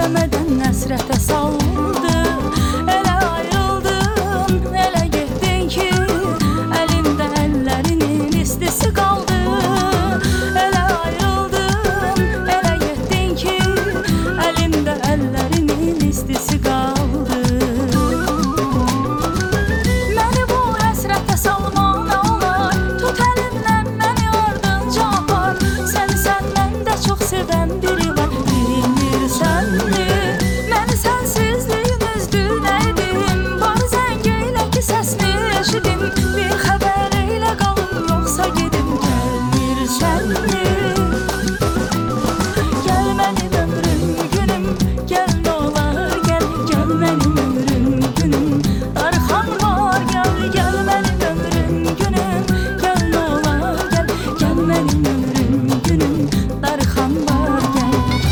Sevmədən həsrətə saldı. Elə ayrıldın, elə getdin ki, əlimdə əllərinin istisi qaldı. Elə ayrıldın, elə getdin ki, əlimdə əllərinin istisi qaldı. Məni bu həsrətə salma nə olar, tut əlimdən məni ardınca apar. Səni səndən də çox sevən biri var, bilirsənmi? Məni sənsizliyin üzdü, nə edim? Barı zəng eylə ki, səsini eşidim. Bir xəbər eylə qalım, yoxsa gedim, gəlmirsənmi? Gəl mənim ömrüm günüm, gəl nə olar, gəl, gəl mənim ömrüm günüm. Darxan var, gəl, gəl mənim ömrüm günüm, gəl nə olar, gəl, gəl mənim ömrüm günüm. Darxan var, gəl.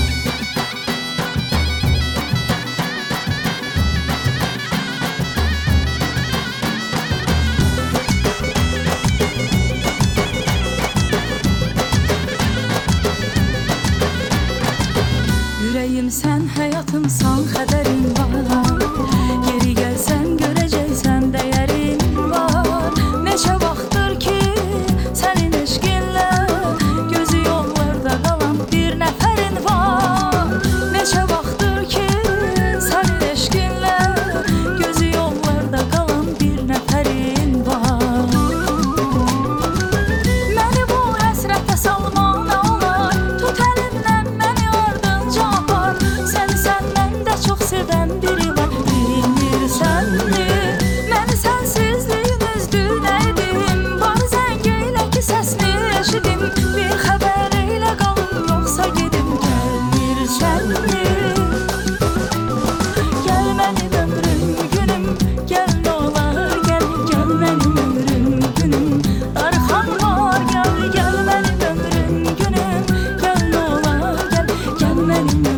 Ürəyim sən, həyatımsan, xəbərin var. Geri gəlsən, görəcəksən, dəyərin var. Neçə vaxtdır ki, sənin eşqinlə gözü yollarda qalan bir nəfərin var. Neçə vaxtdır ki, sənin eşqinlə gözü yollarda qalan bir nəfərin var. Məni bu həsrətə salma nə olar, tut əlimdən məni ardınca apar. Səni səndən də çox sevən biri var, bilirsənmi? Məni sənsizliyin üzdü, nə edim? Barı zəng eylə ki, səsini eşidim. Bir xəbər eylə qalım, yoxsa gedim, gəlmirsənmi? Gəl mənim ömrüm günüm, gəl nə olar, gəl, gəl mənim ömrüm günüm. Darxan var, gəl, gəl mənim ömrüm günüm, gəl nə olar, gəl, gəl mənim